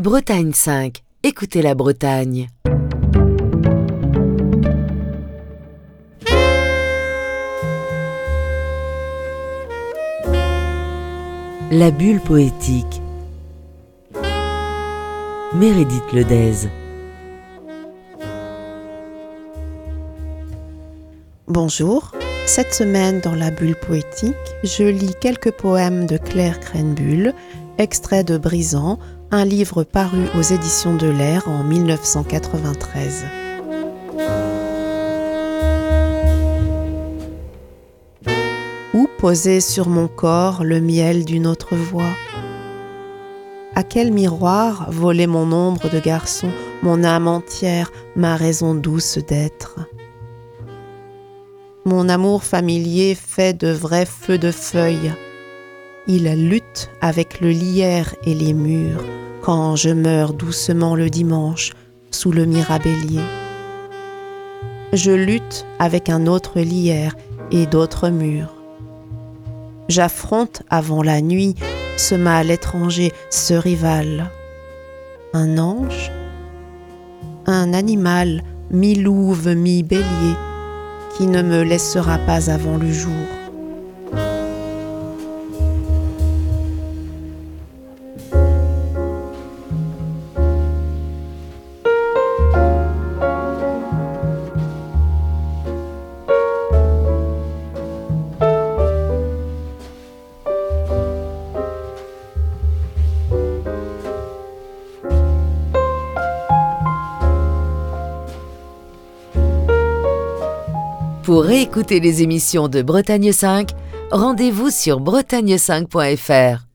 Bretagne 5, écoutez la Bretagne. La bulle poétique. Meredith Ledez. Bonjour, cette semaine dans la bulle poétique, je lis quelques poèmes de Claire Crenbull, extraits de Brisant, un livre paru aux éditions de l'Air en 1993. Où poser sur mon corps le miel d'une autre voix? À quel miroir voler mon ombre de garçon, mon âme entière, ma raison douce d'être? Mon amour familier fait de vrais feux de feuilles. Il lutte avec le lierre et les murs quand je meurs doucement le dimanche sous le mirabellier. Je lutte avec un autre lierre et d'autres murs. J'affronte avant la nuit ce mal étranger, ce rival. Un ange? Un animal mi-louve, mi-bélier, qui ne me laissera pas avant le jour. Pour réécouter les émissions de Bretagne 5, rendez-vous sur bretagne5.fr.